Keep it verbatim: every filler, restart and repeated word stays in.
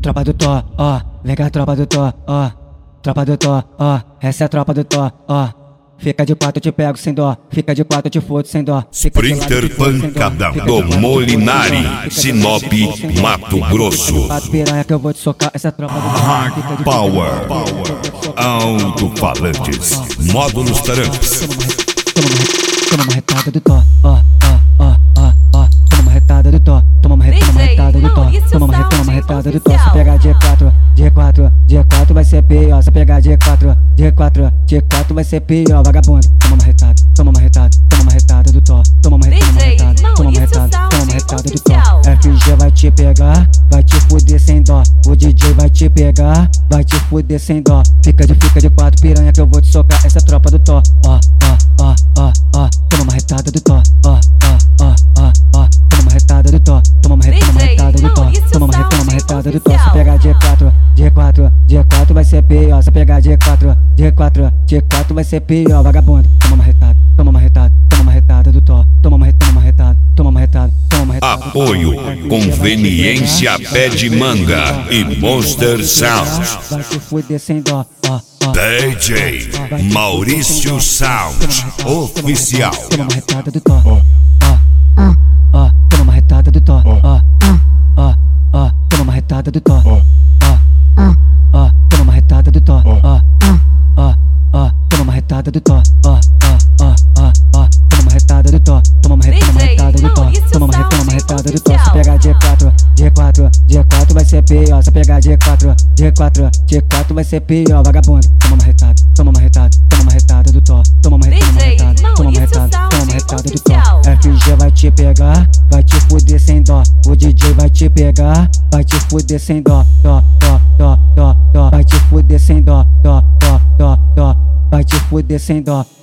Tropa do Tó, ó, vem cá, tropa do Tó, ó. Tropa do Tó, ó, essa é a tropa do Tó, ó. Fica de quatro, eu te pego sem dó. Fica de quatro, eu te fodo sem dó. Sprinter Pancadão do Molinari, Sinop, Mato Grosso. Piranha que eu vou te socar, essa tropa do Tó. Hard Power, alto-falantes, módulos tarantes. Toma uma retada do Tó, ó, ó, ó, ó, ó. Toma uma retada do Tó, toma uma retada do Tó. Toma uma retada, uma retada do Tó. Se pegar G quatro, G quatro, G quatro vai ser pior. Se pegar G quatro, G quatro, G quatro vai ser pior, vagabundo. Toma uma retada, toma uma retada, toma uma retada do Tó. Toma uma retada, toma uma retada, toma uma retada do Tó. F G vai te pegar, vai te fuder sem dó. O D J vai te pegar, vai te fuder sem dó. Fica de, fica de quatro, piranha que eu vou te socar, essa é a tropa do Tó. Ó, ó, ó, ó, ó. Toma uma retada do Tó, ó, ó, ó, ó, ó. Toma uma retada do Tó, toma uma retada, uma retada do Tó. Toma uma retada, uma retada do Tó. Se pegar G quatro, G quatro, G quatro vai ser pior. Se pegar G quatro, G quatro, G quatro vai ser pior, vagabundo. Toma uma retada, toma uma retada, toma uma retada do Tó. Toma uma retada, uma retada, toma uma retada, toma uma retada. Apoio, Conveniência Pé de Manga e Monster Sound. Vai te fuder sem dó, ó, ó. D J Maurício Sound Oficial. Toma uma retada do Tó, ó, ó, ó. Toma uma retada do Tó, ó, ó, ó. Toma uma retada do Tó, ó, ó, ó. Toma uma retada do Tó, ó, ó, ó. Toma uma retada do Tó, ó, ó, ó, ó. Toma uma retada do Tó, toma uma retada do Tó. Toma uma retada, uma retada do Tó. Se pegar G quatro, G quatro, G quatro vai ser pior. Se pegar G quatro, G quatro, G quatro vai ser pior, vagabundo. Toma uma retada, toma uma retada, toma uma retada do Tó. Toma uma retada, toma uma retada, toma uma retada do Tó. F G vai te pegar, vai te fuder sem dó. O D J vai te pegar, vai te fuder sem dó. Dó, dó, dó, dó, dó. Vai te fuder sem dó, dó, dó, dó, dó. Vai te fuder sem dó.